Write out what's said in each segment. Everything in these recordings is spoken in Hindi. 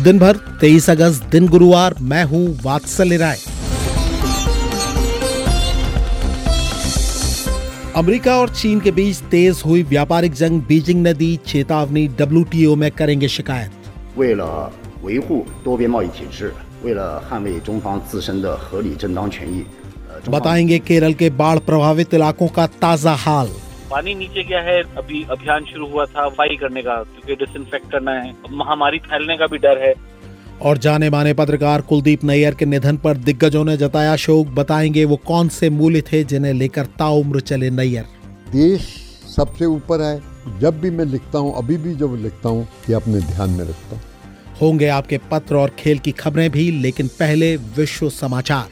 दिन भर 23 अगस्त दिन गुरुवार। मैं हूं वात्सल्य राय। अमेरिका और चीन के बीच तेज हुई व्यापारिक जंग। बीजिंग ने दी चेतावनी, WTO में करेंगे शिकायत। 为了维护多边贸易体制，为了捍卫中方自身的合理正当权益， बताएंगे केरल के बाढ़ प्रभावित इलाकों का ताजा हाल। पानी नीचे गया है। अभी अभियान शुरू हुआ था सफाई करने का, क्योंकि डिसइंफेक्ट करना है। महामारी फैलने का भी डर है। और जाने माने पत्रकार कुलदीप नैयर के निधन पर दिग्गजों ने जताया शोक। बताएंगे वो कौन से मूल्य थे जिन्हें लेकर ताउम्र चले नैयर। देश सबसे ऊपर है। जब भी मैं लिखता हूँ, अभी भी जब लिखता हूँ, ये अपने ध्यान में रखता हूँ। होंगे आपके पत्र और खेल की खबरें भी, लेकिन पहले विश्व समाचार।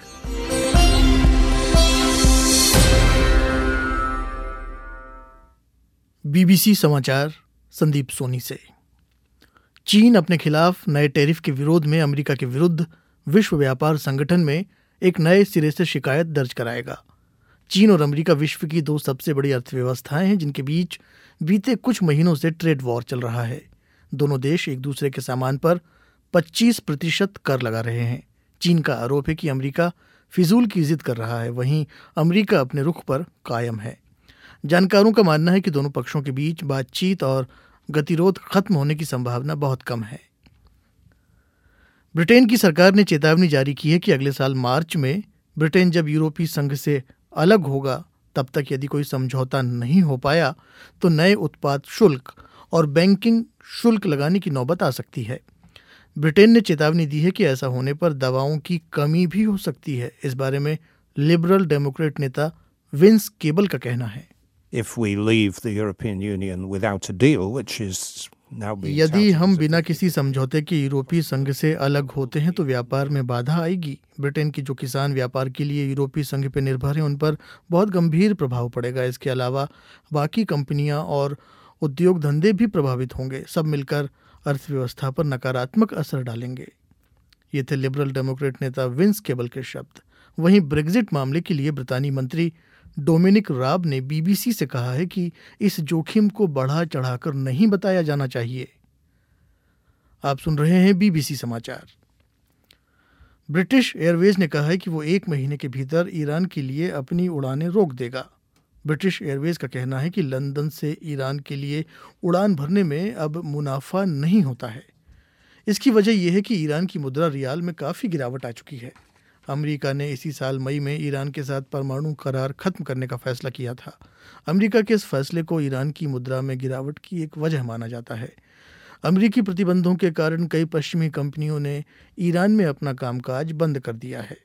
BBC समाचार संदीप सोनी से। चीन अपने खिलाफ नए टैरिफ के विरोध में अमेरिका के विरुद्ध विश्व व्यापार संगठन में एक नए सिरे से शिकायत दर्ज कराएगा। चीन और अमेरिका विश्व की दो सबसे बड़ी अर्थव्यवस्थाएं हैं, जिनके बीच बीते कुछ महीनों से ट्रेड वॉर चल रहा है। दोनों देश एक दूसरे के सामान पर 25% कर लगा रहे हैं। चीन का आरोप है कि अमेरिका फिजूल की जिद कर रहा है, वहीं अमेरिका अपने रुख पर कायम है। जानकारों का मानना है कि दोनों पक्षों के बीच बातचीत और गतिरोध खत्म होने की संभावना बहुत कम है। ब्रिटेन की सरकार ने चेतावनी जारी की है कि अगले साल मार्च में ब्रिटेन जब यूरोपीय संघ से अलग होगा, तब तक यदि कोई समझौता नहीं हो पाया तो नए उत्पाद शुल्क और बैंकिंग शुल्क लगाने की नौबत आ सकती है। ब्रिटेन ने चेतावनी दी है कि ऐसा होने पर दवाओं की कमी भी हो सकती है। इस बारे में लिबरल डेमोक्रेट नेता विंस केबल का कहना है, If we leave the European Union without a deal, which is now being यदि हम touted बिना as a- किसी समझौते के यूरोपीय संघ से अलग होते हैं तो व्यापार में बाधा आएगी। ब्रिटेन की जो किसान व्यापार के लिए यूरोपीय संघ पर निर्भर हैं, उन पर बहुत गंभीर प्रभाव पड़ेगा। इसके अलावा बाकी कंपनियां और उद्योग धंधे भी प्रभावित होंगे। सब मिलकर अर्थव्यवस्था पर नकारात्मक असर डालेंगे। ये थे लिबरल डेमोक्रेट नेता विंस केबल के शब्द। वहीं ब्रेग्जिट मामले के लिए ब्रितानी मंत्री डोमिनिक राब ने BBC से कहा है कि इस जोखिम को बढ़ा चढ़ाकर नहीं बताया जाना चाहिए। आप सुन रहे हैं BBC समाचार। ब्रिटिश एयरवेज ने कहा है कि वो 1 महीने के भीतर ईरान के लिए अपनी उड़ानें रोक देगा। ब्रिटिश एयरवेज का कहना है कि लंदन से ईरान के लिए उड़ान भरने में अब मुनाफा नहीं होता है। इसकी वजह यह है कि ईरान की मुद्रा रियाल में काफ़ी गिरावट आ चुकी है। अमेरिका ने इसी साल मई में ईरान के साथ परमाणु करार खत्म करने का फैसला किया था। अमेरिका के इस फैसले को ईरान की मुद्रा में गिरावट की एक वजह माना जाता है। अमेरिकी प्रतिबंधों के कारण कई पश्चिमी कंपनियों ने ईरान में अपना कामकाज बंद कर दिया है।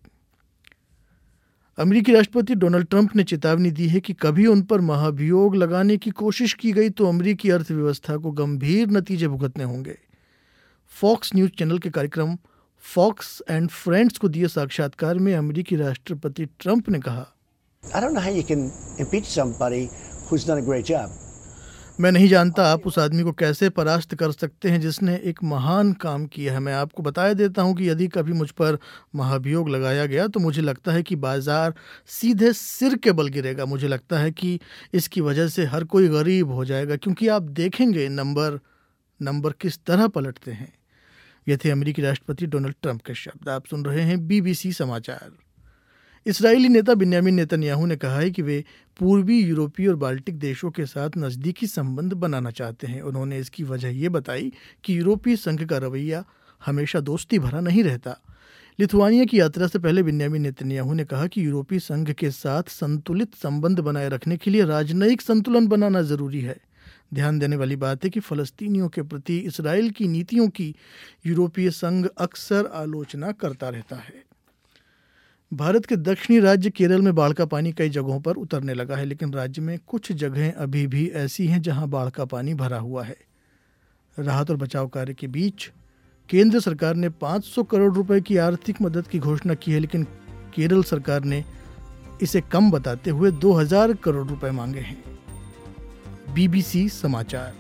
अमेरिकी राष्ट्रपति डोनाल्ड ट्रंप ने चेतावनी दी है कि कभी उन पर महाभियोग लगाने की कोशिश की गई तो अमेरिकी अर्थव्यवस्था को गंभीर नतीजे भुगतने होंगे। फॉक्स न्यूज चैनल के कार्यक्रम फॉक्स एंड फ्रेंड्स को दिए साक्षात्कार में अमेरिकी राष्ट्रपति ट्रंप ने कहा, I don't know how you can impeach somebody who's done a great job. मैं नहीं जानता आप उस आदमी को कैसे परास्त कर सकते हैं जिसने एक महान काम किया है। मैं आपको बताया देता हूं कि यदि कभी मुझ पर महाभियोग लगाया गया तो मुझे लगता है कि बाजार सीधे सिर के बल गिरेगा। मुझे लगता है कि इसकी वजह से हर कोई गरीब हो जाएगा, क्योंकि आप देखेंगे नंबर किस तरह पलटते हैं। ये थे अमेरिकी राष्ट्रपति डोनाल्ड ट्रंप के शब्द। आप सुन रहे हैं BBC समाचार। इस्राएली नेता बिन्यामिन नेतन्याहू ने कहा है कि वे पूर्वी यूरोपीय और बाल्टिक देशों के साथ नज़दीकी संबंध बनाना चाहते हैं। उन्होंने इसकी वजह ये बताई कि यूरोपीय संघ का रवैया हमेशा दोस्ती भरा नहीं रहता। लिथुआनिया की यात्रा से पहले बिन्यामिन नेतन्याहू ने कहा कि यूरोपीय संघ के साथ संतुलित संबंध बनाए रखने के लिए राजनयिक संतुलन बनाना जरूरी है। ध्यान देने वाली बात है कि फ़लस्तीनियों के प्रति इसराइल की नीतियों की यूरोपीय संघ अक्सर आलोचना करता रहता है। भारत के दक्षिणी राज्य केरल में बाढ़ का पानी कई जगहों पर उतरने लगा है, लेकिन राज्य में कुछ जगहें अभी भी ऐसी हैं जहां बाढ़ का पानी भरा हुआ है। राहत और बचाव कार्य के बीच केंद्र सरकार ने 500 करोड़ रुपए की आर्थिक मदद की घोषणा की है, लेकिन केरल सरकार ने इसे कम बताते हुए 2000 करोड़ रुपए मांगे हैं। BBC समाचार।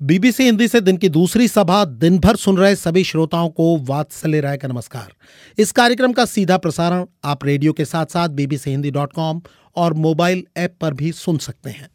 बीबीसी हिंदी से दिन की दूसरी सभा दिन भर सुन रहे सभी श्रोताओं को वात्सल्य राय का नमस्कार। इस कार्यक्रम का सीधा प्रसारण आप रेडियो के साथ साथ bbchehindy.com और मोबाइल ऐप पर भी सुन सकते हैं।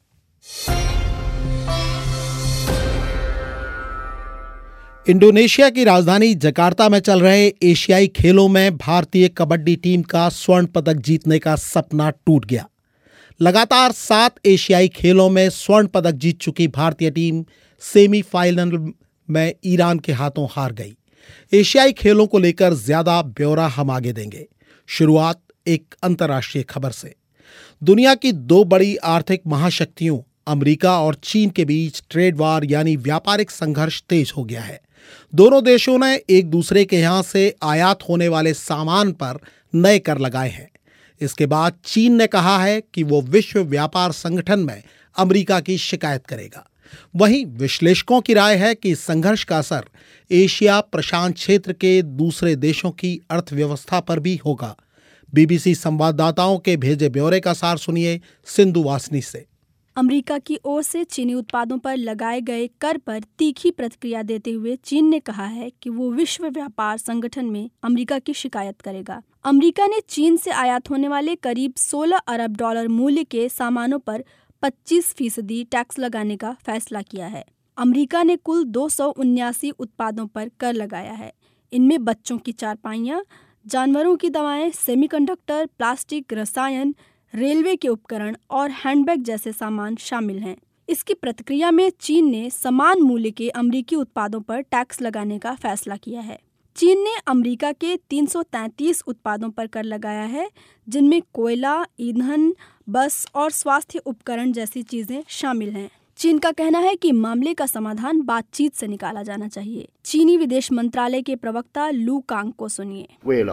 इंडोनेशिया की राजधानी जकार्ता में चल रहे एशियाई खेलों में भारतीय कबड्डी टीम का स्वर्ण पदक जीतने का सपना टूट गया। लगातार 7 एशियाई खेलों में स्वर्ण पदक जीत चुकी भारतीय टीम सेमीफाइनल में ईरान के हाथों हार गई। एशियाई खेलों को लेकर ज्यादा ब्यौरा हम आगे देंगे। शुरुआत एक अंतर्राष्ट्रीय खबर से। दुनिया की 2 बड़ी आर्थिक महाशक्तियों अमेरिका और चीन के बीच ट्रेड वार यानी व्यापारिक संघर्ष तेज हो गया है। दोनों देशों ने एक दूसरे के यहां से आयात होने वाले सामान पर नए कर लगाए हैं। इसके बाद चीन ने कहा है कि वो विश्व व्यापार संगठन में अमेरिका की शिकायत करेगा। वहीं विश्लेषकों की राय है कि इस संघर्ष का असर एशिया प्रशांत क्षेत्र के दूसरे देशों की अर्थव्यवस्था पर भी होगा। बीबीसी संवाददाताओं के भेजे ब्यौरे का सार सुनिए सिंधु वासनी से। अमेरिका की ओर से चीनी उत्पादों पर लगाए गए कर पर तीखी प्रतिक्रिया देते हुए चीन ने कहा है कि वो विश्व व्यापार संगठन में अमेरिका की शिकायत करेगा। अमेरिका ने चीन से आयात होने वाले करीब 16 अरब डॉलर मूल्य के सामानों पर 25% टैक्स लगाने का फैसला किया है। अमेरिका ने कुल 279 उत्पादों पर कर लगाया है। इनमें बच्चों की चारपाइयाँ, जानवरों की दवाएं, सेमीकंडक्टर, प्लास्टिक, रसायन, रेलवे के उपकरण और हैंडबैग जैसे सामान शामिल हैं। इसकी प्रतिक्रिया में चीन ने समान मूल्य के अमेरिकी उत्पादों पर टैक्स लगाने का फैसला किया है। चीन ने अमेरिका के 333 उत्पादों पर कर लगाया है, जिनमें कोयला, ईंधन, बस और स्वास्थ्य उपकरण जैसी चीजें शामिल हैं। चीन का कहना है कि मामले का समाधान बातचीत से निकाला जाना चाहिए। चीनी विदेश मंत्रालय के प्रवक्ता लू कांग को सुनिए।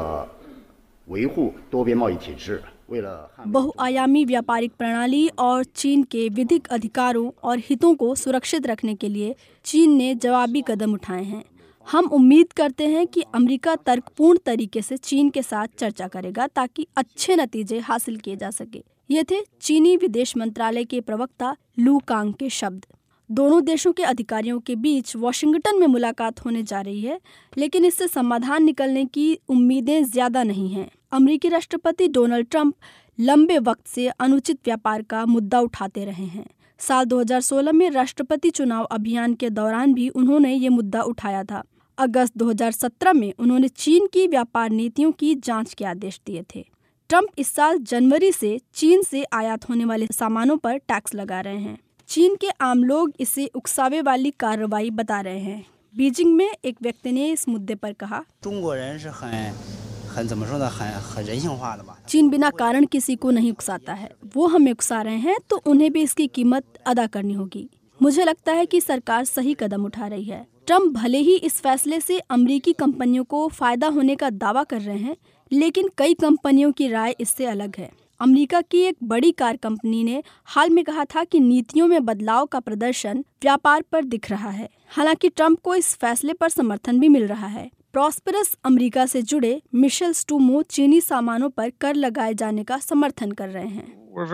बहुआयामी व्यापारिक प्रणाली और चीन के विधिक अधिकारों और हितों को सुरक्षित रखने के लिए चीन ने जवाबी कदम उठाए हैं। हम उम्मीद करते हैं कि अमेरिका तर्कपूर्ण तरीके से चीन के साथ चर्चा करेगा ताकि अच्छे नतीजे हासिल किए जा सके। ये थे चीनी विदेश मंत्रालय के प्रवक्ता लू कांग के शब्द। दोनों देशों के अधिकारियों के बीच वॉशिंगटन में मुलाकात होने जा रही है, लेकिन इससे समाधान निकलने की उम्मीदें ज्यादा नहीं हैं। अमेरिकी राष्ट्रपति डोनाल्ड ट्रंप लंबे वक्त से अनुचित व्यापार का मुद्दा उठाते रहे हैं। साल 2016 में राष्ट्रपति चुनाव अभियान के दौरान भी उन्होंने ये मुद्दा उठाया था। अगस्त 2017 में उन्होंने चीन की व्यापार नीतियों की जांच के आदेश दिए थे। ट्रंप इस साल जनवरी से चीन से आयात होने वाले सामानों पर टैक्स लगा रहे हैं। चीन के आम लोग इसे उकसावे वाली कार्रवाई बता रहे हैं। बीजिंग में एक व्यक्ति ने इस मुद्दे पर कहा, चीन बिना कारण किसी को नहीं उकसाता है। वो हमें उकसा रहे हैं तो उन्हें भी इसकी कीमत अदा करनी होगी। मुझे लगता है कि सरकार सही कदम उठा रही है। ट्रंप भले ही इस फैसले से अमेरिकी कंपनियों को फायदा होने का दावा कर रहे हैं, लेकिन कई कंपनियों की राय इससे अलग है। अमेरिका की एक बड़ी कार कंपनी ने हाल में कहा था कि नीतियों में बदलाव का प्रदर्शन व्यापार पर दिख रहा है। हालांकि ट्रंप को इस फैसले पर समर्थन भी मिल रहा है। प्रॉस्पेरस अमेरिका से जुड़े मिशेल स्टूमो चीनी सामानों पर कर लगाए जाने का समर्थन कर रहे हैं।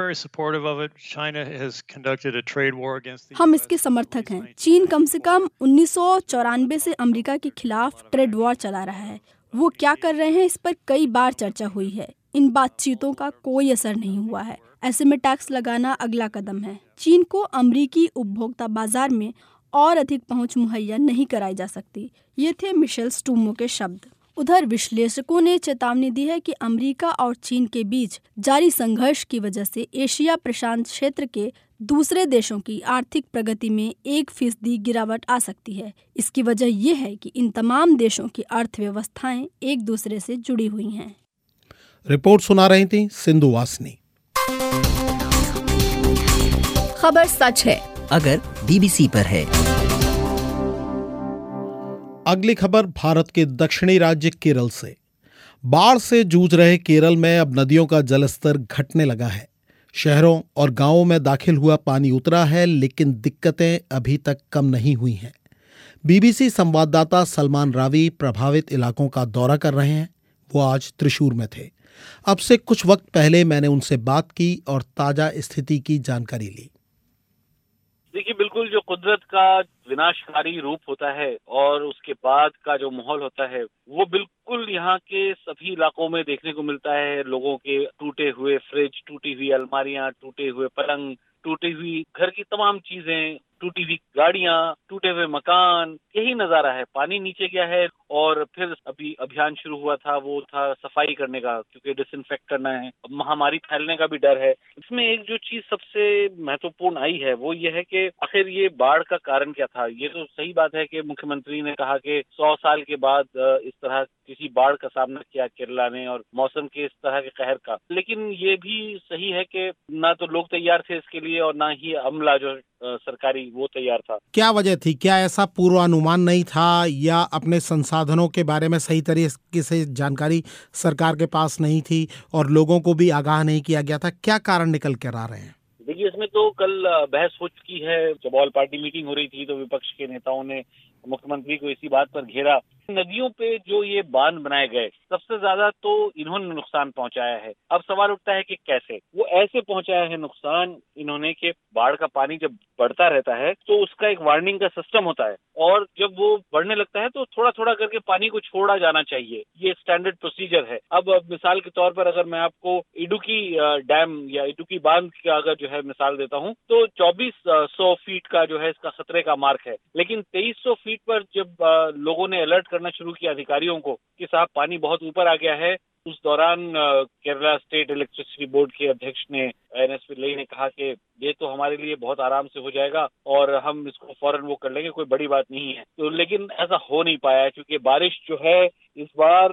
हम इसके समर्थक हैं। चीन कम से कम 1994 से अमेरिका के खिलाफ ट्रेड वॉर चला रहा है। वो क्या कर रहे हैं इस पर कई बार चर्चा हुई है। इन बातचीतों का कोई असर नहीं हुआ है। ऐसे में टैक्स लगाना अगला कदम है। चीन को अमेरिकी उपभोक्ता बाजार में और अधिक पहुंच मुहैया नहीं कराई जा सकती। ये थे मिशेल स्टूमो के शब्द। उधर विश्लेषकों ने चेतावनी दी है कि अमेरिका और चीन के बीच जारी संघर्ष की वजह से एशिया प्रशांत क्षेत्र के दूसरे देशों की आर्थिक प्रगति में 1% गिरावट आ सकती है। इसकी वजह यह है कि इन तमाम देशों की अर्थव्यवस्थाएं एक दूसरे से जुड़ी हुई हैं। रिपोर्ट सुना रही थी सिंधु वासनी। खबर सच है अगर बीबीसी पर है। अगली खबर भारत के दक्षिणी राज्य केरल से। बाढ़ से जूझ रहे केरल में अब नदियों का जलस्तर घटने लगा है। शहरों और गांवों में दाखिल हुआ पानी उतरा है, लेकिन दिक्कतें अभी तक कम नहीं हुई हैं। बीबीसी संवाददाता सलमान रावी प्रभावित इलाकों का दौरा कर रहे हैं। वो आज त्रिशूर में थे। अब से कुछ वक्त पहले मैंने उनसे बात की और ताजा स्थिति की जानकारी ली। देखिए, बिल्कुल जो कुदरत का विनाशकारी रूप होता है और उसके बाद का जो माहौल होता है वो बिल्कुल यहाँ के सभी इलाकों में देखने को मिलता है। लोगों के टूटे हुए फ्रिज, टूटी हुई अलमारियां, टूटे हुए पलंग, टूटी हुई घर की तमाम चीजें, टूटी हुई गाड़ियां, टूटे हुए मकान, यही नजारा है। पानी नीचे गया है और फिर अभी अभियान शुरू हुआ था, वो था सफाई करने का, क्योंकि डिसइंफेक्ट करना है। महामारी फैलने का भी डर है। इसमें एक जो चीज सबसे महत्वपूर्ण आई है वो ये है कि आखिर ये बाढ़ का कारण क्या था। ये तो सही बात है कि मुख्यमंत्री ने कहा कि 100 साल के बाद इस तरह किसी बाढ़ का सामना किया केरला ने और मौसम के इस तरह के कहर का, लेकिन ये भी सही है कि ना तो लोग तैयार थे इसके लिए और ना ही अमला जो सरकारी वो तैयार था। क्या वजह थी? क्या ऐसा पूर्वानुमान नहीं था या अपने संसाधनों के बारे में सही तरीके से जानकारी सरकार के पास नहीं थी और लोगों को भी आगाह नहीं किया गया था? क्या कारण निकल कर आ रहे हैं? देखिए, इसमें तो कल बहस हो चुकी है। जब ऑल पार्टी मीटिंग हो रही थी तो विपक्ष के नेताओं ने मुख्यमंत्री को इसी बात पर घेरा। नदियों पे जो ये बांध बनाए गए, सबसे ज्यादा तो इन्होंने नुकसान पहुंचाया है। अब सवाल उठता है कि कैसे। वो ऐसे पहुंचाया है नुकसान इन्होंने कि बाढ़ का पानी जब बढ़ता रहता है तो उसका एक वार्निंग का सिस्टम होता है और जब वो बढ़ने लगता है तो थोड़ा थोड़ा करके पानी को छोड़ा जाना चाहिए। ये स्टैंडर्ड प्रोसीजर है। अब मिसाल के तौर पर अगर मैं आपको इडुक्की डैम या इडुक्की बांध का अगर जो है मिसाल देता हूँ तो 2400 फीट का जो है इसका खतरे का मार्क है, लेकिन 2300 फीट पर जब लोगों ने अलर्ट करना शुरू किया अधिकारियों को कि साहब पानी बहुत ऊपर आ गया है, उस दौरान केरला स्टेट इलेक्ट्रिसिटी बोर्ड के अध्यक्ष ने एनएस पिल्लई ने कहा कि ये तो हमारे लिए बहुत आराम से हो जाएगा और हम इसको फौरन वो कर लेंगे, कोई बड़ी बात नहीं है। तो लेकिन ऐसा हो नहीं पाया क्योंकि बारिश जो है इस बार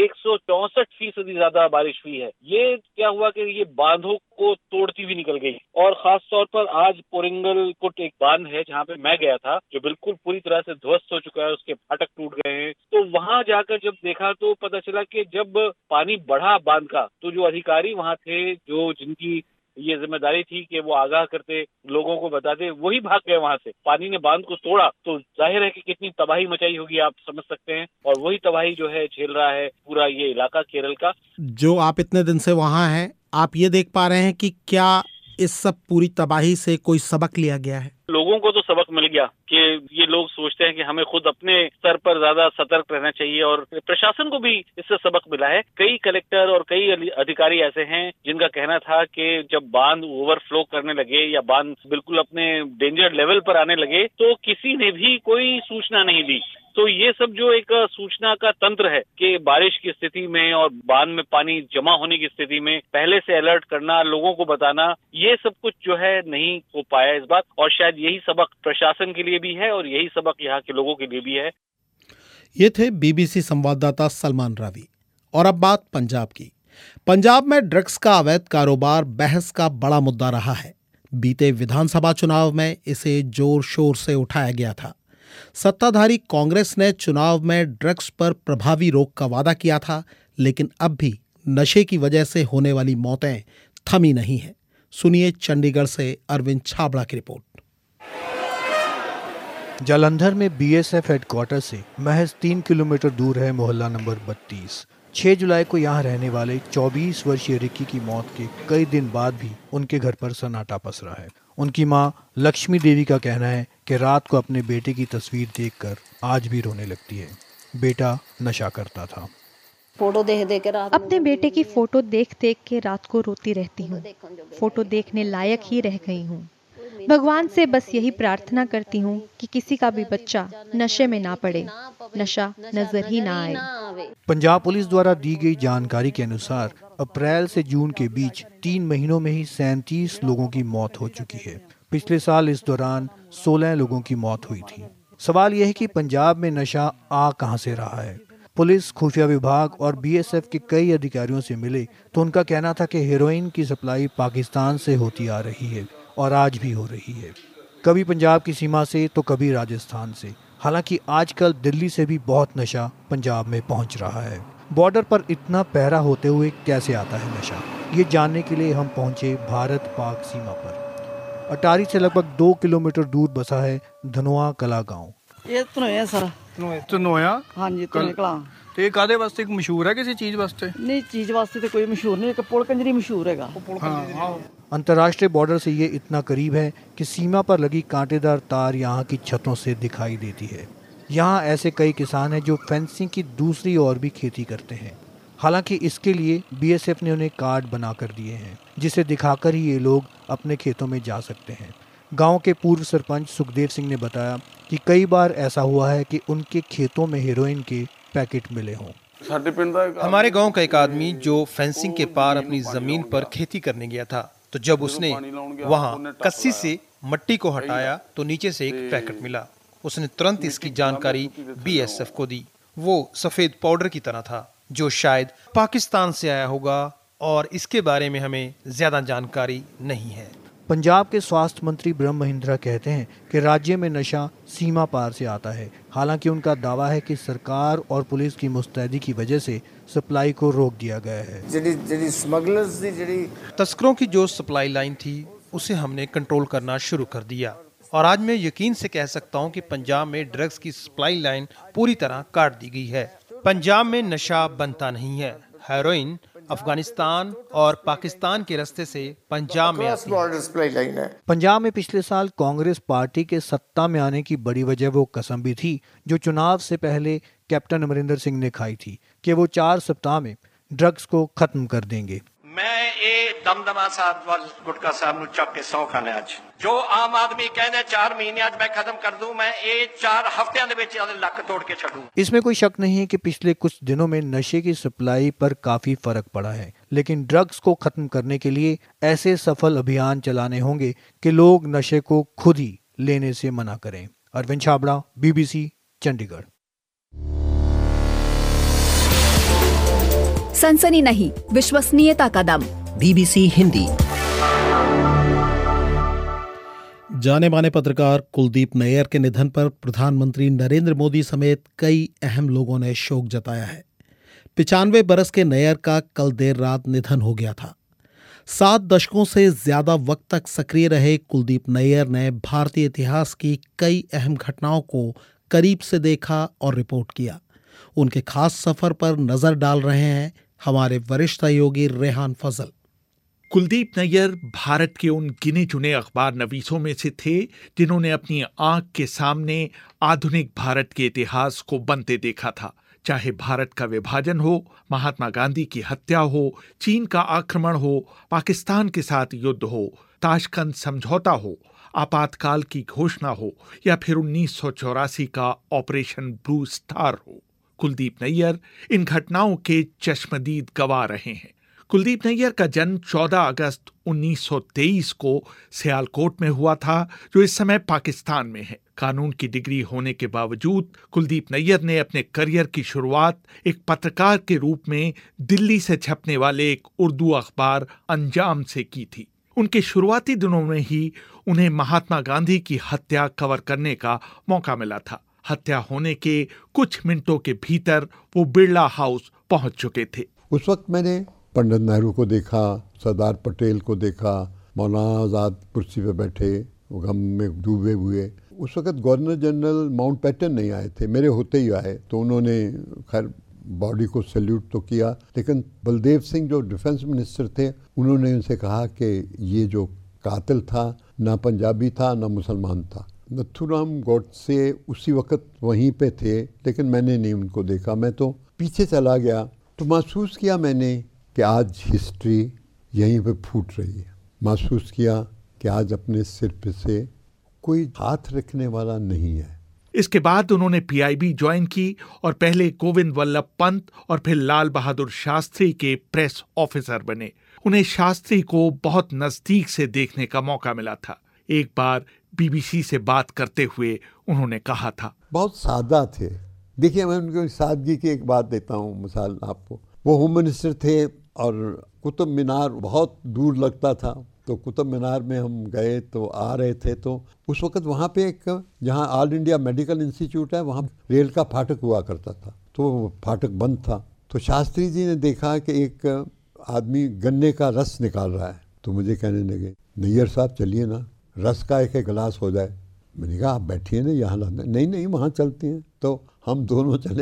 164% ज्यादा बारिश हुई है। ये क्या हुआ कि ये बांधों को तोड़ती हुई निकल गई और खास तौर पर आज पोरिंगल कुट एक बांध है जहाँ पे मैं गया था, जो बिल्कुल पूरी तरह से ध्वस्त हो चुका है, उसके फाटक टूट गए हैं। तो वहां जाकर जब देखा तो पता चला कि जब पानी बढ़ा बांध का तो जो अधिकारी वहां थे, जो जिनकी ये जिम्मेदारी थी कि वो आगाह करते, लोगों को बताते, वही भाग गए वहां से। पानी ने बांध को तोड़ा तो जाहिर है कि कितनी तबाही मचाई होगी, आप समझ सकते हैं। और वही तबाही जो है झेल रहा है पूरा ये इलाका केरल का। जो आप इतने दिन से वहां हैं, आप ये देख पा रहे हैं कि क्या इस सब पूरी तबाही से कोई सबक लिया गया है? लोगों को तो सबक मिल गया कि ये लोग सोचते हैं कि हमें खुद अपने स्तर पर ज्यादा सतर्क रहना चाहिए और प्रशासन को भी इससे सबक मिला है। कई कलेक्टर और कई अधिकारी ऐसे हैं जिनका कहना था कि जब बांध ओवरफ्लो करने लगे या बांध बिल्कुल अपने डेंजर लेवल पर आने लगे तो किसी ने भी कोई सूचना नहीं दी। तो ये सब जो एक सूचना का तंत्र है कि बारिश की स्थिति में और बांध में पानी जमा होने की स्थिति में पहले से अलर्ट करना, लोगों को बताना, ये सब कुछ जो है नहीं हो पाया इस बार। और शायद यही सबक प्रशासन के लिए भी है और यही सबक यहाँ के लोगों के लिए भी है। ये थे बीबीसी संवाददाता सलमान रावी। और अब बात पंजाब की। पंजाब में ड्रग्स का अवैध कारोबार बहस का बड़ा मुद्दा रहा है। बीते विधानसभा चुनाव में इसे जोर शोर से उठाया गया था। सत्ताधारी कांग्रेस ने चुनाव में ड्रग्स पर प्रभावी रोक का वादा किया था, लेकिन अब भी नशे की वजह से होने वाली मौतें थमी नहीं हैं। सुनिए चंडीगढ़ से अरविंद छाबड़ा की रिपोर्ट। जालंधर में बीएसएफ हेडक्वार्टर से महज 3 किलोमीटर दूर है मोहल्ला नंबर 32। 6 जुलाई को यहाँ रहने वाले 24 वर्षीय रिक्की की मौत के कई दिन बाद भी उनके घर पर सन्नाटा पसरा है। उनकी मां लक्ष्मी देवी का कहना है कि रात को अपने बेटे की तस्वीर देखकर आज भी रोने लगती है। बेटा नशा करता था। फोटो देख के रात अपने बेटे की फोटो देख के रात को रोती रहती हूँ। फोटो देखने लायक ही रह गई हूँ। भगवान से बस यही प्रार्थना करती हूँ कि किसी का भी बच्चा नशे में ना पड़े, नशा नजर ही ना आए। पंजाब पुलिस द्वारा दी गई जानकारी के अनुसार अप्रैल से जून के बीच 3 महीनों में ही 37 लोगों की मौत हो चुकी है। पिछले साल इस दौरान 16 लोगों की मौत हुई थी। सवाल यह है कि पंजाब में नशा आ कहां से रहा है। पुलिस, खुफिया विभाग और बीएसएफ के कई अधिकारियों से मिले तो उनका कहना था कि हेरोइन की सप्लाई पाकिस्तान से होती आ रही है और आज भी हो रही है, कभी पंजाब की सीमा से तो कभी राजस्थान से। हालांकि आजकल दिल्ली से भी बहुत नशा पंजाब में पहुंच रहा है। बॉर्डर पर इतना पहरा होते हुए कैसे आता है नशा, ये जानने के लिए हम पहुंचे भारत पाक सीमा पर। अटारी से लगभग 2 किलोमीटर दूर बसा है धनोआ कला गाँव। ये तनोया सारा तनोया? हाँ जी, तनोया कला। ਤੇ ਕਾਦੇ ਵਾਸਤੇ ਮਸ਼ਹੂਰ ਹੈ ਕਿਸੇ ਚੀਜ਼ ਵਾਸਤੇ? नहीं चीज वास्ते तो कोई मशहूर नहीं, एक पुल कंजरी मशहूर हैगा। अंतर्राष्ट्रीय बॉर्डर से ये इतना करीब है कि सीमा पर लगी कांटेदार तार यहाँ की छतों से दिखाई देती है। यहाँ ऐसे कई किसान हैं जो फेंसिंग की दूसरी ओर भी खेती करते हैं। हालांकि इसके लिए बीएसएफ ने उन्हें कार्ड बना कर दिए हैं, जिसे दिखाकर ही ये लोग अपने खेतों में जा सकते हैं। गांव के पूर्व सरपंच सुखदेव सिंह ने बताया कि कई बार ऐसा हुआ है कि उनके खेतों में हेरोइन के पैकेट मिले हों। हमारे गांव का एक आदमी जो फेंसिंग के पार अपनी जमीन पर खेती करने गया था, तो जब उसने वहां कस्सी से मट्टी को हटाया तो नीचे से एक पैकेट मिला। उसने तुरंत इसकी जानकारी बीएसएफ को दी। वो सफेद पाउडर की तरह था जो शायद पाकिस्तान से आया होगा और इसके बारे में हमें ज्यादा जानकारी नहीं है। पंजाब के स्वास्थ्य मंत्री ब्रह्म महिंद्रा कहते हैं कि राज्य में नशा सीमा पार से आता है। हालांकि उनका दावा है कि सरकार और पुलिस की मुस्तैदी की वजह से सप्लाई को रोक दिया गया है। तस्करों की जो सप्लाई लाइन थी उसे हमने कंट्रोल करना शुरू कर दिया और आज मैं यकीन से कह सकता हूं कि पंजाब में ड्रग्स की सप्लाई लाइन पूरी तरह काट दी गई है। पंजाब में नशा बनता नहीं है। हेरोइन अफगानिस्तान और पाकिस्तान के रास्ते से पंजाब में आती है। पंजाब में पिछले साल कांग्रेस पार्टी के सत्ता में आने की बड़ी वजह वो कसम भी थी जो चुनाव से पहले कैप्टन अमरिंदर सिंह ने खाई थी कि वो 4 सप्ताह में ड्रग्स को खत्म कर देंगे। मैं ये दमदमा साहब वाल गुटका साहब नु चक के 100 खाने आज जो आम आदमी कहने 4 महीने आज मैं खत्म कर दूं, मैं ये 4 हफ्तियां दे विच लक तोड़ के छड्डूं। इसमें कोई शक नहीं है कि पिछले कुछ दिनों में नशे की सप्लाई पर काफी फर्क पड़ा है, लेकिन ड्रग्स को खत्म करने के लिए ऐसे सफल अभियान चलाने होंगे कि लोग नशे को खुद ही लेने से मना करें। अरविंद छाबड़ा, BBC, चंडीगढ़। सनसनी नहीं, विश्वसनीयता का दम। BBC हिंदी। जाने माने पत्रकार कुलदीप नैयर के निधन पर प्रधानमंत्री नरेंद्र मोदी समेत कई अहम लोगों ने शोक जताया है। 95 बरस के नैयर का कल देर रात निधन हो गया था। 7 दशकों से ज्यादा वक्त तक सक्रिय रहे कुलदीप नैयर ने भारतीय इतिहास की कई अहम घटनाओं को करीब से देखा और रिपोर्ट किया। उनके खास सफर पर नजर डाल रहे हैं हमारे वरिष्ठ सहयोगी रेहान फजल। कुलदीप नैयर भारत के उन गिने चुने अखबार नवीसों में से थे जिन्होंने अपनी आंख के सामने आधुनिक भारत के इतिहास को बनते देखा था। चाहे भारत का विभाजन हो, महात्मा गांधी की हत्या हो, चीन का आक्रमण हो, पाकिस्तान के साथ युद्ध हो, ताशकंद समझौता हो, आपातकाल की घोषणा हो या फिर 1984 का ऑपरेशन ब्लू स्टार हो, कुलदीप नैयर इन घटनाओं के चश्मदीद गवाह रहे हैं। कुलदीप नैयर का जन्म 14 अगस्त 1923 को सियालकोट में हुआ था, जो इस समय पाकिस्तान में है। कानून की डिग्री होने के बावजूद कुलदीप नैयर ने अपने करियर की शुरुआत एक पत्रकार के रूप में दिल्ली से छपने वाले एक उर्दू अखबार अंजाम से की थी। उनके शुरुआती दिनों में ही उन्हें महात्मा गांधी की हत्या कवर करने का मौका मिला था। हत्या होने के कुछ मिनटों के भीतर वो बिरला हाउस पहुंच चुके थे। उस वक्त मैंने पंडित नेहरू को देखा, सरदार पटेल को देखा, मौलाना आज़ाद कुर्सी पे बैठे गम में डूबे हुए। उस वक्त गवर्नर जनरल माउंटबेटन नहीं आए थे, मेरे होते ही आए, तो उन्होंने खैर बॉडी को सैल्यूट तो किया, लेकिन बलदेव सिंह जो डिफेंस मिनिस्टर थे उन्होंने उनसे कहा कि ये जो कातिल था ना पंजाबी था ना मुसलमान था। नथुराम गोडसे उसी वक्त वहीं पे थे, लेकिन मैंने नहीं उनको देखा। मैं तो पीछे चला गया तो महसूस किया मैंने कि आज हिस्ट्री यहीं पे फूट रही है। महसूस किया कि आज अपने सिर पे से कोई हाथ रखने वाला नहीं है। इसके बाद उन्होंने पीआईबी ज्वाइन की और पहले गोविंद वल्लभ पंत और फिर लाल बहादुर शास्त्री के प्रेस ऑफिसर बने। उन्हें शास्त्री को बहुत नजदीक से देखने का मौका मिला था। एक बार बीबीसी से बात करते हुए उन्होंने कहा था, बहुत सादा थे। देखिए, मैं उनकी सादगी की एक बात देता हूँ मिसाल आपको। वो होम मिनिस्टर थे और कुतुब मीनार बहुत दूर लगता था, तो कुतुब मीनार में हम गए तो आ रहे थे, तो उस वक्त वहाँ पे एक जहाँ ऑल इंडिया मेडिकल इंस्टीट्यूट है वहाँ रेल का फाटक हुआ करता था, तो फाटक बंद था। तो शास्त्री जी ने देखा कि एक आदमी गन्ने का रस निकाल रहा है, तो मुझे कहने लगे, नैयर साहब चलिए ना, रस का एक गिलास हो जाए। मैंने कहा आप बैठिए ना, यहाँ लाना। नहीं वहाँ चलते हैं। तो हम दोनों चले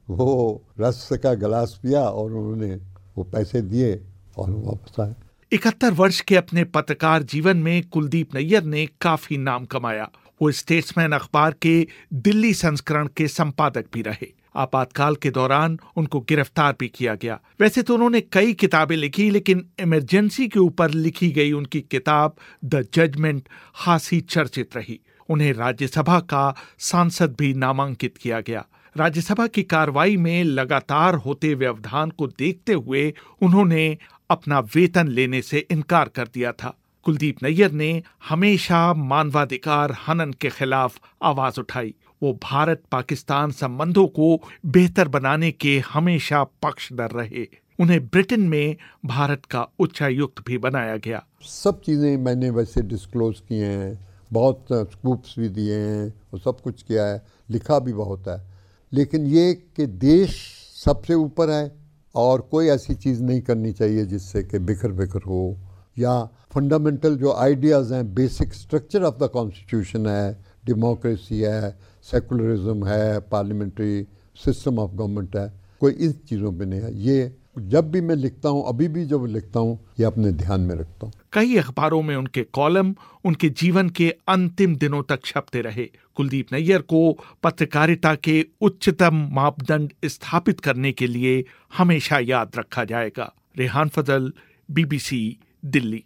वो रस का गिलास पिया और उन्होंने वो पैसे दिए और वापस आए। 71 वर्ष के अपने पत्रकार जीवन में कुलदीप नैयर ने काफी नाम कमाया। वो स्टेट्समैन अखबार के दिल्ली संस्करण के संपादक भी रहे। आपातकाल के दौरान उनको गिरफ्तार भी किया गया। वैसे तो उन्होंने कई किताबें लिखी, लेकिन इमरजेंसी के ऊपर लिखी गई उनकी किताब द जजमेंट खासी चर्चित रही। उन्हें राज्यसभा का सांसद भी नामांकित किया गया। राज्यसभा की कार्रवाई में लगातार होते व्यवधान को देखते हुए उन्होंने अपना वेतन लेने से इनकार कर दिया था। कुलदीप नैयर ने हमेशा मानवाधिकार हनन के खिलाफ आवाज उठाई। वो भारत पाकिस्तान संबंधों को बेहतर बनाने के हमेशा पक्षधर रहे। उन्हें ब्रिटेन में भारत का उच्चायुक्त भी बनाया गया। सब चीज़ें मैंने वैसे डिस्क्लोज किए हैं, बहुत स्कूप्स भी दिए हैं और सब कुछ किया है, लिखा भी बहुत है। लेकिन ये कि देश सबसे ऊपर है और कोई ऐसी चीज़ नहीं करनी चाहिए जिससे कि बिखर बिखर हो, या फंडामेंटल जो आइडियाज़ हैं, basic structure of the constitution है, डेमोक्रेसी है, सेकुलरिज्म है, पार्लियामेंट्री सिस्टम ऑफ गवर्नमेंट है, कोई इन चीज़ों पे नहीं है। ये जब भी मैं लिखता हूँ, अभी भी जब लिखता हूँ, ये अपने ध्यान में रखता हूँ। कई अखबारों में उनके कॉलम उनके जीवन के अंतिम दिनों तक छपते रहे। कुलदीप नैयर को पत्रकारिता के उच्चतम मापदंड स्थापित करने के लिए हमेशा याद रखा जाएगा। रेहान फजल, BBC, दिल्ली।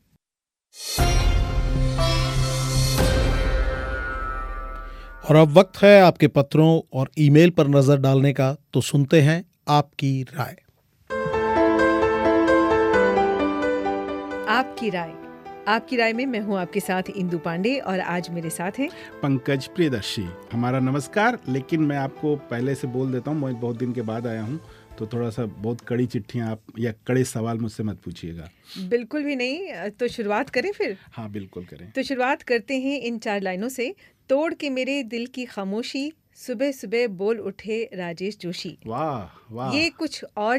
और अब वक्त है आपके पत्रों और ईमेल पर नजर डालने का, तो सुनते हैं आपकी राय। आपकी राय। आपकी राय में मैं हूं आपके साथ इंदु पांडे और आज मेरे साथ हैं पंकज प्रियदर्शी। हमारा नमस्कार। लेकिन मैं आपको पहले से बोल देता हूं, मैं बहुत दिन के बाद आया हूं, तो थोड़ा सा बहुत कड़ी चिट्ठियां आप या कड़े सवाल मुझसे मत पूछिएगा। बिल्कुल भी नहीं। तो शुरुआत करें फिर? हाँ बिल्कुल करें। तो शुरुआत करते हैं इन 4 लाइनों से। तोड़ के मेरे दिल की खामोशी, सुबह सुबह बोल उठे राजेश जोशी। वाह वाह। ये कुछ और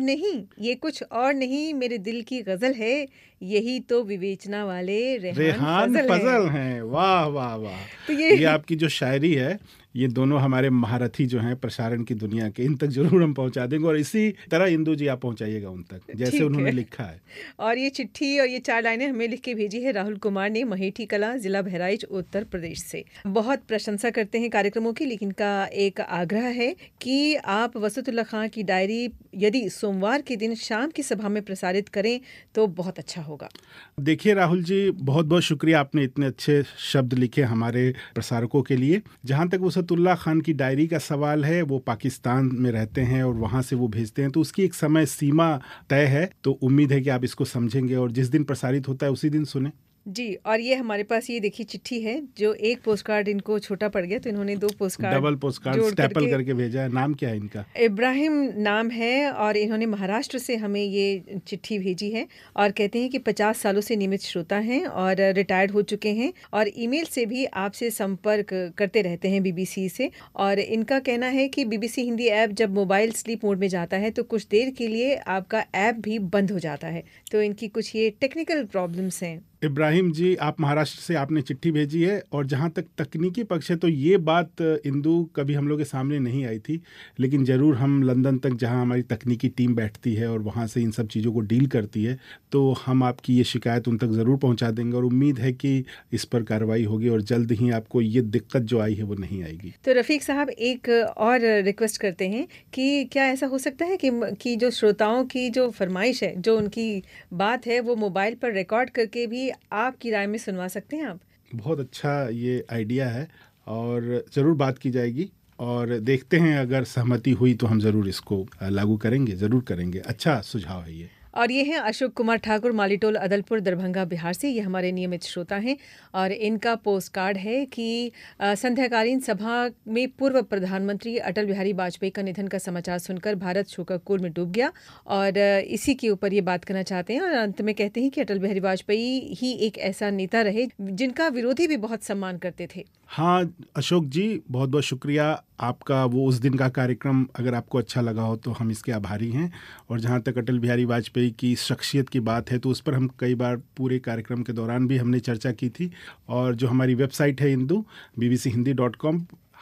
नहीं मेरे दिल की गजल है, यही तो विवेचना वाले रेहान फजल हैं। वाह वाह वाह। तो ये आपकी जो शायरी है, ये दोनों हमारे महारथी जो हैं प्रसारण की दुनिया के, इन तक जरूर हम पहुंचा देंगे और इसी तरह इंदु जी आप पहुंचाइएगा उन तक, जैसे उन्होंने लिखा है। और ये चिट्ठी और ये 4 लाइनें हमें लिख के भेजी है राहुल कुमार ने, महेठी कला, जिला बहराइच, उत्तर प्रदेश से। बहुत प्रशंसा करते हैं कार्यक्रमों की, लेकिन का एक आग्रह है कि आप वसतुल्ला खां की डायरी यदि सोमवार के दिन शाम की सभा में प्रसारित करें तो बहुत अच्छा होगा। देखिए राहुल जी, बहुत बहुत शुक्रिया, आपने इतने अच्छे शब्द लिखे हमारे प्रसारकों के लिए। जहाँ तक वसतुल्ला खान की डायरी का सवाल है, वो पाकिस्तान में रहते हैं और वहाँ से वो भेजते हैं, तो उसकी एक समय सीमा तय है। तो उम्मीद है कि आप इसको समझेंगे और जिस दिन प्रसारित होता है उसी दिन सुने। जी। और ये हमारे पास ये देखिए चिट्ठी है, जो एक पोस्टकार्ड इनको छोटा पड़ गया तो इन्होंने 2 पोस्टकार्ड डबल पोस्टकार्ड स्टेपल करके भेजा है। नाम क्या है इनका? इब्राहिम नाम है और इन्होंने महाराष्ट्र से हमें ये चिट्ठी भेजी है और कहते हैं कि 50 सालों से नियमित श्रोता हैं और रिटायर्ड हो चुके हैं और ईमेल से भी आपसे संपर्क करते रहते हैं BBC से। और इनका कहना है कि BBC हिंदी ऐप जब मोबाइल स्लीप मोड में जाता है तो कुछ देर के लिए आपका ऐप भी बंद हो जाता है। तो इनकी कुछ ये टेक्निकल प्रॉब्लम्स हैं। इब्राहिम जी, आप महाराष्ट्र से आपने चिट्ठी भेजी है और जहाँ तक तकनीकी पक्ष है तो ये बात इंदु कभी हम लोग के सामने नहीं आई थी, लेकिन ज़रूर हम लंदन तक, जहाँ हमारी तकनीकी टीम बैठती है और वहाँ से इन सब चीज़ों को डील करती है, तो हम आपकी ये शिकायत उन तक ज़रूर पहुँचा देंगे और उम्मीद है कि इस पर कार्रवाई होगी और जल्द ही आपको ये दिक्कत जो आई है वो नहीं आएगी। तो रफ़ीक साहब एक और रिक्वेस्ट करते हैं कि क्या ऐसा हो सकता है कि जो श्रोताओं की जो फरमाइश है, जो उनकी बात है, वो मोबाइल पर रिकॉर्ड करके भी आपकी राय में सुनवा सकते हैं आप? बहुत अच्छा ये आइडिया है और ज़रूर बात की जाएगी और देखते हैं, अगर सहमति हुई तो हम ज़रूर इसको लागू करेंगे, ज़रूर करेंगे। अच्छा सुझाव है ये। और ये हैं अशोक कुमार ठाकुर, मालीटोल, अदलपुर, दरभंगा, बिहार से। ये हमारे नियमित श्रोता हैं और इनका पोस्ट कार्ड है कि संध्याकालीन सभा में पूर्व प्रधानमंत्री अटल बिहारी वाजपेयी का निधन का समाचार सुनकर भारत शोकाकुल में डूब गया और इसी के ऊपर ये बात करना चाहते हैं। और अंत में कहते हैं कि अटल बिहारी वाजपेयी ही एक ऐसा नेता रहे जिनका विरोधी भी बहुत सम्मान करते थे। हाँ अशोक जी, बहुत बहुत शुक्रिया आपका। वो उस दिन का कार्यक्रम अगर आपको अच्छा लगा हो तो हम इसके आभारी हैं। और जहाँ तक अटल बिहारी वाजपेयी की शख्सियत की बात है तो उस पर हम कई बार पूरे कार्यक्रम के दौरान भी हमने चर्चा की थी। और जो हमारी वेबसाइट है इंदु, bbchindi.com,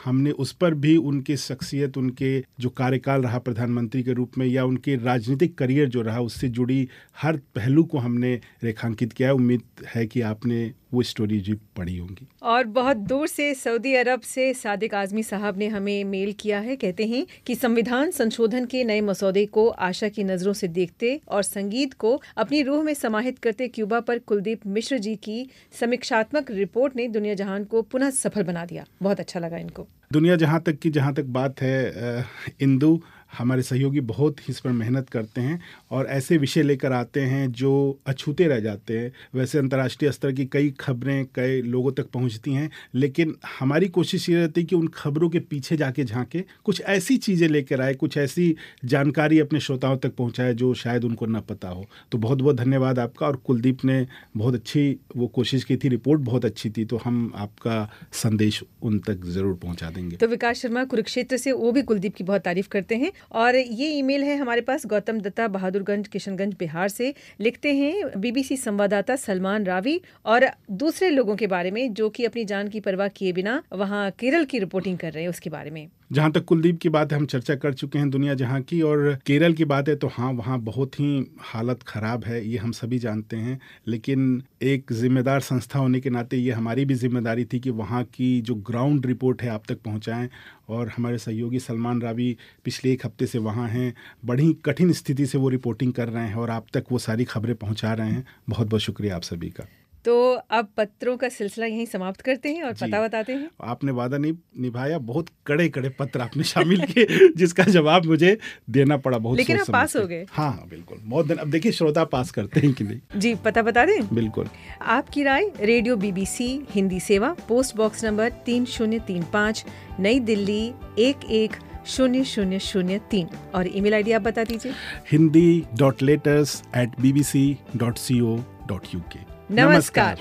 हमने उस पर भी उनकी शख्सियत, उनके जो कार्यकाल रहा प्रधानमंत्री के रूप में या उनके राजनीतिक करियर जो रहा उससे जुड़ी हर पहलू को हमने रेखांकित किया है। उम्मीद है कि आपने वो स्टोरी जी पढ़ी होंगी। और बहुत दूर से सऊदी अरब से सादिक आजमी साहब ने हमें मेल किया है। कहते हैं कि संविधान संशोधन के नए मसौदे को आशा की नजरों से देखते और संगीत को अपनी रूह में समाहित करते क्यूबा पर कुलदीप मिश्र जी की समीक्षात्मक रिपोर्ट ने दुनिया जहान को पुनः सफल बना दिया। बहुत अच्छा लगा इनको। दुनिया जहाँ तक बात है, इंदु हमारे सहयोगी बहुत ही इस पर मेहनत करते हैं और ऐसे विषय लेकर आते हैं जो अछूते रह जाते हैं। वैसे अंतर्राष्ट्रीय स्तर की कई खबरें कई लोगों तक पहुंचती हैं, लेकिन हमारी कोशिश ये रहती है कि उन खबरों के पीछे जाके झांके, कुछ ऐसी चीज़ें लेकर आए, कुछ ऐसी जानकारी अपने श्रोताओं तक पहुंचाए जो शायद उनको न पता हो। तो बहुत बहुत धन्यवाद आपका। और कुलदीप ने बहुत अच्छी वो कोशिश की थी, रिपोर्ट बहुत अच्छी थी, तो हम आपका संदेश उन तक ज़रूर पहुँचा देंगे। तो विकास शर्मा कुरुक्षेत्र से, वो भी कुलदीप की बहुत तारीफ करते हैं। और ये ईमेल है हमारे पास गौतम दत्ता बहादुरगंज किशनगंज बिहार से। लिखते हैं बीबीसी संवाददाता सलमान रावी और दूसरे लोगों के बारे में जो कि अपनी जान की परवाह किए बिना वहाँ केरल की रिपोर्टिंग कर रहे हैं, उसके बारे में। जहाँ तक कुलदीप की बात है हम चर्चा कर चुके हैं दुनिया जहाँ की, और केरल की बात है तो हाँ वहाँ बहुत ही हालत ख़राब है, ये हम सभी जानते हैं। लेकिन एक जिम्मेदार संस्था होने के नाते ये हमारी भी जिम्मेदारी थी कि वहाँ की जो ग्राउंड रिपोर्ट है आप तक पहुँचाएँ। और हमारे सहयोगी सलमान रावी पिछले एक हफ्ते से वहाँ हैं, बड़ी कठिन स्थिति से वो रिपोर्टिंग कर रहे हैं और आप तक वो सारी खबरें पहुँचा रहे हैं। बहुत बहुत शुक्रिया आप सभी का। तो अब पत्रों का सिलसिला यहीं समाप्त करते हैं और पता बताते हैं। आपने वादा नहीं निभाया, बहुत कड़े पत्र आपने शामिल किए जिसका जवाब मुझे देना पड़ा। बहुत लेकिन आप पास हो गए। हाँ बिल्कुल, बहुत दिन। अब देखिए श्रोता पास करते हैं कि नहीं। जी पता बता दें। बिल्कुल। आपकी राय, रेडियो BBC हिंदी सेवा, पोस्ट बॉक्स नंबर 3035, नई दिल्ली 110003। और ईमेल आईडी आप बता दीजिए। hindi.letters@bbc.co.uk। नमस्कार।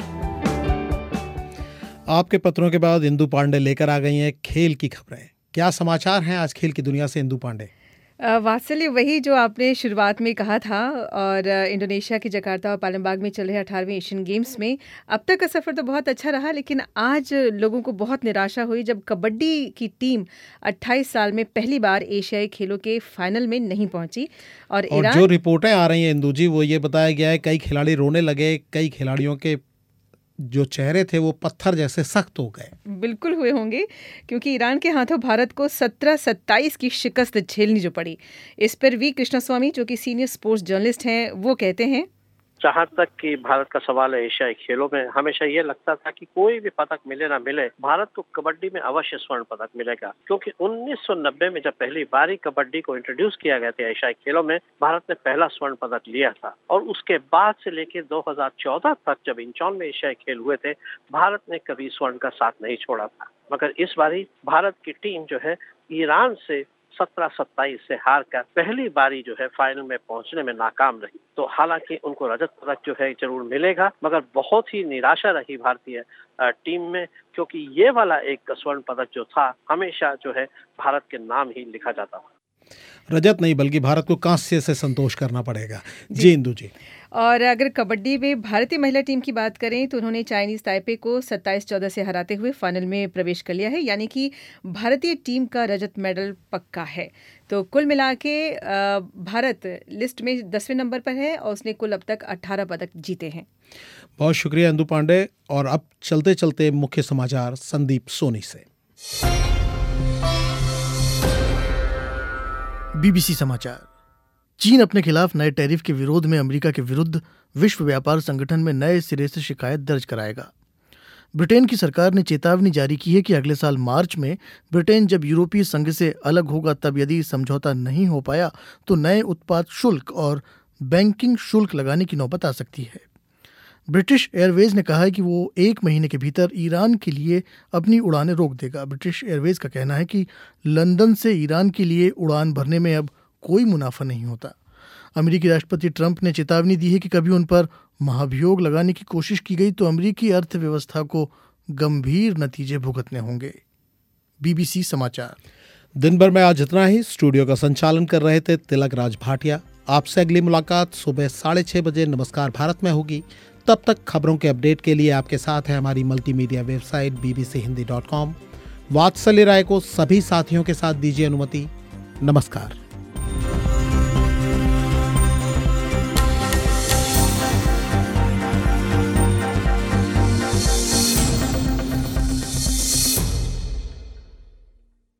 आपके पत्रों के बाद इंदु पांडे लेकर आ गई हैं खेल की खबरें। क्या समाचार हैं आज खेल की दुनिया से, इंदु पांडे? वात्सल्य, वही जो आपने शुरुआत में कहा था। और इंडोनेशिया के जकार्ता और पालमबाग में चल रहे 18वें एशियन गेम्स में अब तक का सफ़र तो बहुत अच्छा रहा, लेकिन आज लोगों को बहुत निराशा हुई जब कबड्डी की टीम 28 साल में पहली बार एशियाई खेलों के फाइनल में नहीं पहुंची। और ईरान, जो रिपोर्टें आ रही हैं इंदु जी, वो ये बताया गया है कई खिलाड़ी रोने लगे, कई खिलाड़ियों के जो चेहरे थे वो पत्थर जैसे सख्त हो गए। बिल्कुल हुए होंगे, क्योंकि ईरान के हाथों भारत को 17-27 की शिकस्त झेलनी जो पड़ी। इस पर वी कृष्णस्वामी, जो कि सीनियर स्पोर्ट्स जर्नलिस्ट हैं, वो कहते हैं, जहाँ तक कि भारत का सवाल है एशियाई खेलों में, हमेशा ये लगता था कि कोई भी पदक मिले ना मिले, भारत को कबड्डी में अवश्य स्वर्ण पदक मिलेगा। क्योंकि 1990 में जब पहली बार कबड्डी को इंट्रोड्यूस किया गया था एशियाई खेलों में, भारत ने पहला स्वर्ण पदक लिया था। और उसके बाद से लेकर 2014 तक जब 54 एशियाई खेल हुए थे, भारत ने कभी स्वर्ण का साथ नहीं छोड़ा था। मगर इस बारी भारत की टीम जो है ईरान से 17-27 से हार कर पहली बारी जो है फाइनल में पहुंचने में नाकाम रही। तो हालांकि उनको रजत पदक जो है जरूर मिलेगा, मगर बहुत ही निराशा रही भारतीय टीम में, क्योंकि ये वाला एक स्वर्ण पदक जो था हमेशा जो है भारत के नाम ही लिखा जाता था। रजत नहीं बल्कि भारत को कांस्य से संतोष करना पड़ेगा। जी इंदु जी। और अगर कबड्डी में भारतीय महिला टीम की बात करें तो उन्होंने चाइनीज ताइपे को 27-14 से हराते हुए फाइनल में प्रवेश कर लिया है, यानी कि भारतीय टीम का रजत मेडल पक्का है। तो कुल मिला के भारत लिस्ट में 10वें नंबर पर है और उसने कुल अब तक 18 पदक जीते हैं। बहुत शुक्रिया इंदु पांडे। और अब चलते चलते मुख्य समाचार संदीप सोनी से। BBC समाचार। चीन अपने खिलाफ नए टैरिफ के विरोध में अमेरिका के विरुद्ध विश्व व्यापार संगठन में नए सिरे से शिकायत दर्ज कराएगा। ब्रिटेन की सरकार ने चेतावनी जारी की है कि अगले साल मार्च में ब्रिटेन जब यूरोपीय संघ से अलग होगा, तब यदि समझौता नहीं हो पाया तो नए उत्पाद शुल्क और बैंकिंग शुल्क लगाने की नौबत आ सकती है। ब्रिटिश एयरवेज ने कहा है कि वो 1 महीने के भीतर ईरान के लिए अपनी उड़ानें रोक देगा। ब्रिटिश एयरवेज का कहना है कि लंदन से ईरान के लिए उड़ान भरने में अब कोई मुनाफा नहीं होता। अमेरिकी राष्ट्रपति ट्रंप ने चेतावनी दी है कि कभी उन पर महाभियोग लगाने की कोशिश की गई तो अमेरिकी अर्थव्यवस्था को गंभीर नतीजे भुगतने होंगे। BBC समाचार। दिन भर में आज इतना ही। स्टूडियो का संचालन कर रहे थे तिलक राज भाटिया। आपसे अगली मुलाकात सुबह 6:30 बजे नमस्कार भारत में होगी। तब तक खबरों के अपडेट के लिए आपके साथ है हमारी मल्टीमीडिया वेबसाइट bbchindi.com। वात्सल्य राय को सभी साथियों के साथ दीजिए अनुमति। नमस्कार।